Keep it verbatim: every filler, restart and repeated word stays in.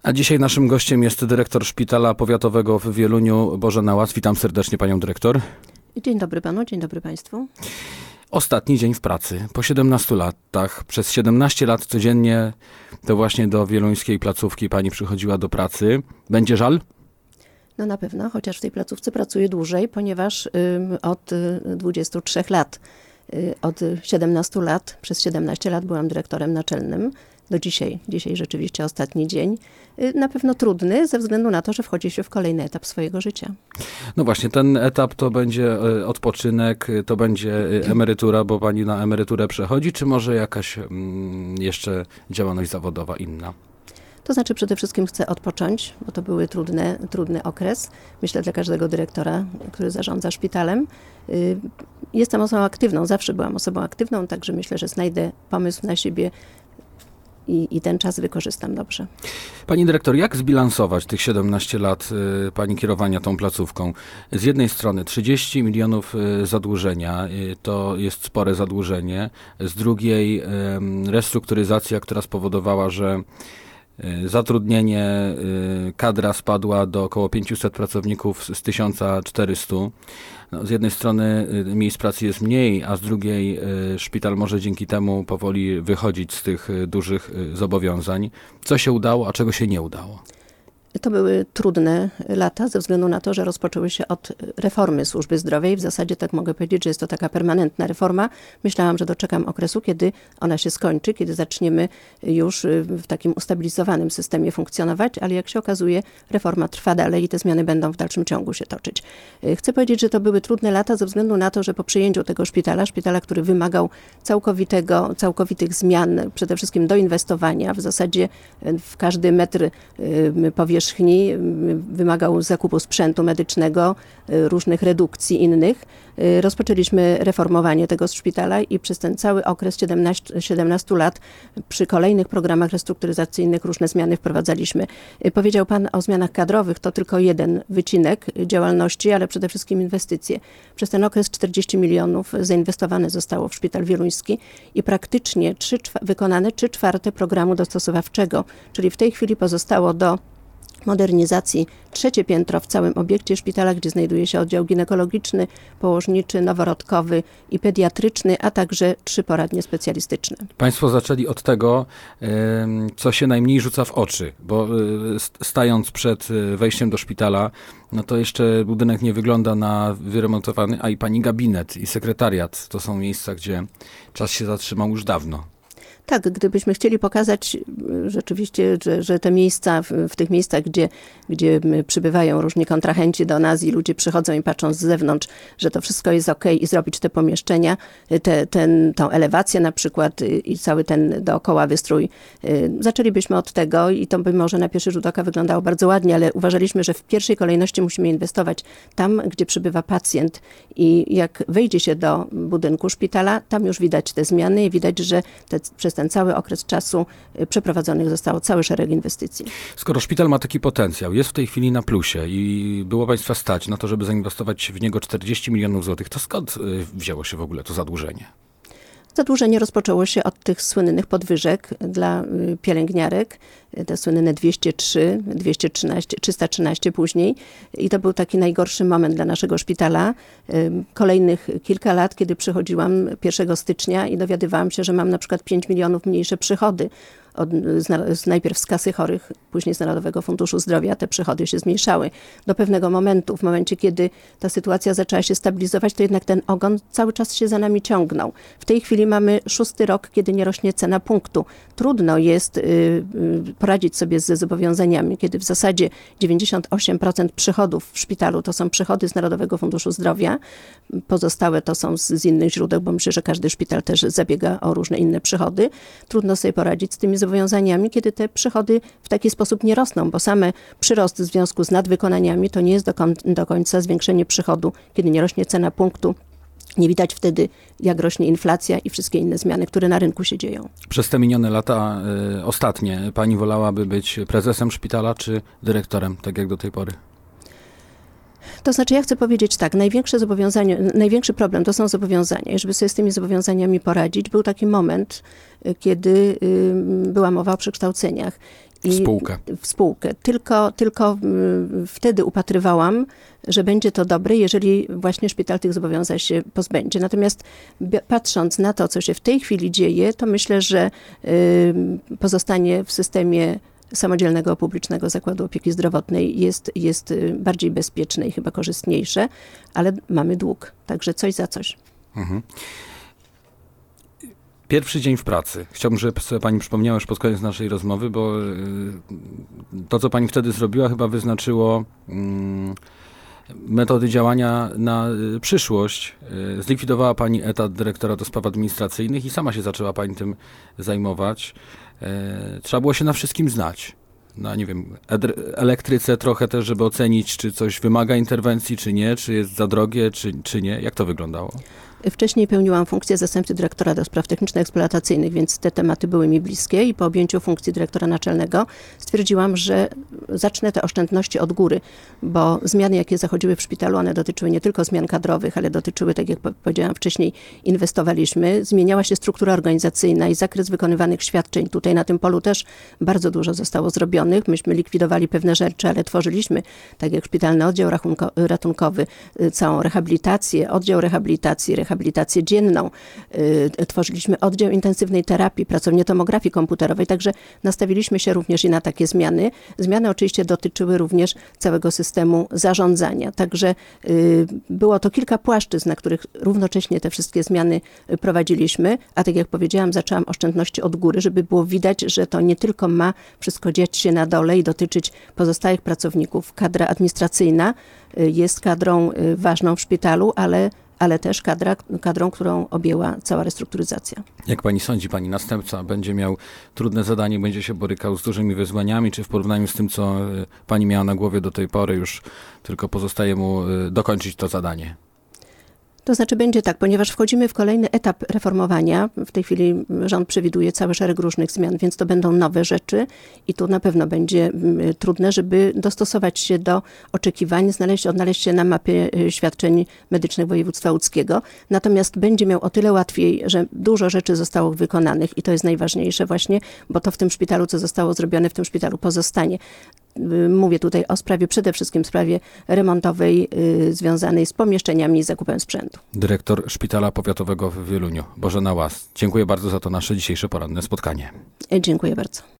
A dzisiaj naszym gościem jest dyrektor Szpitala Powiatowego w Wieluniu, Bożena Łas. Witam serdecznie panią dyrektor. Dzień dobry panu, dzień dobry państwu. Ostatni dzień w pracy. Po siedemnastu latach, przez siedemnaście lat codziennie to właśnie do wieluńskiej placówki pani przychodziła do pracy. Będzie żal? No na pewno, chociaż w tej placówce pracuję dłużej, ponieważ y, od y, dwudziestu trzech lat, y, od siedemnastu lat, przez siedemnaście lat byłam dyrektorem naczelnym. Do dzisiaj, dzisiaj rzeczywiście ostatni dzień. Y, na pewno trudny ze względu na to, że wchodzi się w kolejny etap swojego życia. No właśnie, ten etap to będzie y, odpoczynek, y, to będzie y, emerytura, bo pani na emeryturę przechodzi, czy może jakaś y, jeszcze działalność zawodowa inna? To znaczy przede wszystkim chcę odpocząć, bo to był trudny, trudny okres. Myślę dla każdego dyrektora, który zarządza szpitalem. Jestem osobą aktywną, zawsze byłam osobą aktywną, także myślę, że znajdę pomysł na siebie i, i ten czas wykorzystam dobrze. Pani dyrektor, jak zbilansować tych siedemnaście lat y, pani kierowania tą placówką? Z jednej strony trzydzieści milionów y, zadłużenia, y, to jest spore zadłużenie. Z drugiej y, restrukturyzacja, która spowodowała, że zatrudnienie, kadra spadła do około pięciuset pracowników z tysiąca czterystu. No, z jednej strony miejsc pracy jest mniej, a z drugiej szpital może dzięki temu powoli wychodzić z tych dużych zobowiązań. Co się udało, a czego się nie udało? To były trudne lata ze względu na to, że rozpoczęły się od reformy służby zdrowia i w zasadzie tak mogę powiedzieć, że jest to taka permanentna reforma. Myślałam, że doczekam okresu, kiedy ona się skończy, kiedy zaczniemy już w takim ustabilizowanym systemie funkcjonować, ale jak się okazuje, reforma trwa dalej i te zmiany będą w dalszym ciągu się toczyć. Chcę powiedzieć, że to były trudne lata ze względu na to, że po przyjęciu tego szpitala, szpitala, który wymagał całkowitego, całkowitych zmian, przede wszystkim doinwestowania, w zasadzie w każdy metr powierzchni wymagał zakupu sprzętu medycznego, różnych redukcji innych. Rozpoczęliśmy reformowanie tego szpitala i przez ten cały okres siedemnastu lat przy kolejnych programach restrukturyzacyjnych różne zmiany wprowadzaliśmy. Powiedział pan o zmianach kadrowych, to tylko jeden wycinek działalności, ale przede wszystkim inwestycje. Przez ten okres czterdzieści milionów zainwestowane zostało w szpital wieluński i praktycznie trzy, wykonane trzy czwarte programu dostosowawczego, czyli w tej chwili pozostało do modernizacji trzecie piętro w całym obiekcie szpitala, gdzie znajduje się oddział ginekologiczny, położniczy, noworodkowy i pediatryczny, a także trzy poradnie specjalistyczne. Państwo zaczęli od tego, co się najmniej rzuca w oczy, bo stając przed wejściem do szpitala, no to jeszcze budynek nie wygląda na wyremontowany, a i pani gabinet i sekretariat to są miejsca, gdzie czas się zatrzymał już dawno. Tak, gdybyśmy chcieli pokazać rzeczywiście, że, że te miejsca, w, w tych miejscach, gdzie, gdzie przybywają różni kontrahenci do nas i ludzie przychodzą i patrzą z zewnątrz, że to wszystko jest okej i zrobić te pomieszczenia, te, ten, tą elewację na przykład i cały ten dookoła wystrój. Zaczęlibyśmy od tego i to by może na pierwszy rzut oka wyglądało bardzo ładnie, ale uważaliśmy, że w pierwszej kolejności musimy inwestować tam, gdzie przybywa pacjent i jak wejdzie się do budynku szpitala, tam już widać te zmiany i widać, że te, przez ten cały okres czasu przeprowadzonych zostało cały szereg inwestycji. Skoro szpital ma taki potencjał, jest w tej chwili na plusie i było państwa stać na to, żeby zainwestować w niego czterdzieści milionów złotych, to skąd wzięło się w ogóle to zadłużenie? Zadłużenie rozpoczęło się od tych słynnych podwyżek dla pielęgniarek, te słynne dwieście trzy, dwieście trzynaście, trzysta trzynaście później i to był taki najgorszy moment dla naszego szpitala. Kolejnych kilka lat, kiedy przychodziłam pierwszego stycznia i dowiadywałam się, że mam na przykład pięć milionów mniejsze przychody. Od, z, z, najpierw z kasy chorych, później z Narodowego Funduszu Zdrowia, te przychody się zmniejszały. Do pewnego momentu, w momencie, kiedy ta sytuacja zaczęła się stabilizować, to jednak ten ogon cały czas się za nami ciągnął. W tej chwili mamy szósty rok, kiedy nie rośnie cena punktu. Trudno jest y, y, poradzić sobie ze zobowiązaniami, kiedy w zasadzie dziewięćdziesiąt osiem procent przychodów w szpitalu to są przychody z Narodowego Funduszu Zdrowia. Pozostałe to są z, z innych źródeł, bo myślę, że każdy szpital też zabiega o różne inne przychody. Trudno sobie poradzić z tymi zobowiązaniami, kiedy te przychody w taki sposób nie rosną, bo same przyrost w związku z nadwykonaniami to nie jest do, kon- do końca zwiększenie przychodu, kiedy nie rośnie cena punktu. Nie widać wtedy, jak rośnie inflacja i wszystkie inne zmiany, które na rynku się dzieją. Przez te minione lata y, ostatnie pani wolałaby być prezesem szpitala czy dyrektorem, tak jak do tej pory? To znaczy, ja chcę powiedzieć tak, największe zobowiązanie, największy problem to są zobowiązania. I żeby sobie z tymi zobowiązaniami poradzić, był taki moment, kiedy była mowa o przekształceniach. I spółkę. W spółkę. Tylko, tylko wtedy upatrywałam, że będzie to dobre, jeżeli właśnie szpital tych zobowiązań się pozbędzie. Natomiast patrząc na to, co się w tej chwili dzieje, to myślę, że y, pozostanie w systemie samodzielnego publicznego zakładu opieki zdrowotnej jest, jest bardziej bezpieczne i chyba korzystniejsze, ale mamy dług, także coś za coś. Mhm. Pierwszy dzień w pracy. Chciałbym, żeby sobie pani przypomniała już pod koniec naszej rozmowy, bo to, co pani wtedy zrobiła, chyba wyznaczyło mm, metody działania na przyszłość. Zlikwidowała pani etat dyrektora do spraw administracyjnych i sama się zaczęła pani tym zajmować. Trzeba było się na wszystkim znać. Na, nie wiem, elektryce trochę też, żeby ocenić, czy coś wymaga interwencji, czy nie, czy jest za drogie, czy, czy nie. Jak to wyglądało? Wcześniej pełniłam funkcję zastępcy dyrektora do spraw techniczno-eksploatacyjnych, więc te tematy były mi bliskie i po objęciu funkcji dyrektora naczelnego stwierdziłam, że zacznę te oszczędności od góry, bo zmiany, jakie zachodziły w szpitalu, one dotyczyły nie tylko zmian kadrowych, ale dotyczyły, tak jak powiedziałam wcześniej, inwestowaliśmy. Zmieniała się struktura organizacyjna i zakres wykonywanych świadczeń. Tutaj na tym polu też bardzo dużo zostało zrobionych. Myśmy likwidowali pewne rzeczy, ale tworzyliśmy, tak jak szpitalny oddział rachunko- ratunkowy, całą rehabilitację, oddział rehabilitacji, rehabilitację dzienną. Tworzyliśmy oddział intensywnej terapii, pracownię tomografii komputerowej, także nastawiliśmy się również i na takie zmiany. Zmiany oczywiście dotyczyły również całego systemu zarządzania, także było to kilka płaszczyzn, na których równocześnie te wszystkie zmiany prowadziliśmy, a tak jak powiedziałam, zaczęłam oszczędności od góry, żeby było widać, że to nie tylko ma wszystko dziać się na dole i dotyczyć pozostałych pracowników. Kadra administracyjna jest kadrą ważną w szpitalu, ale ale też kadra, kadrą, którą objęła cała restrukturyzacja. Jak pani sądzi, pani następca będzie miał trudne zadanie, będzie się borykał z dużymi wyzwaniami, czy w porównaniu z tym, co pani miała na głowie do tej pory, już tylko pozostaje mu dokończyć to zadanie? To znaczy będzie tak, ponieważ wchodzimy w kolejny etap reformowania. W tej chwili rząd przewiduje cały szereg różnych zmian, więc to będą nowe rzeczy i tu na pewno będzie trudne, żeby dostosować się do oczekiwań, znaleźć, odnaleźć się na mapie świadczeń medycznych województwa łódzkiego. Natomiast będzie miał o tyle łatwiej, że dużo rzeczy zostało wykonanych i to jest najważniejsze właśnie, bo to w tym szpitalu, co zostało zrobione w tym szpitalu, pozostanie. Mówię tutaj o sprawie, przede wszystkim sprawie remontowej y, związanej z pomieszczeniami i zakupem sprzętu. Dyrektor Szpitala Powiatowego w Wieluniu, Bożena Łas. Dziękuję bardzo za to nasze dzisiejsze poranne spotkanie. Dziękuję bardzo.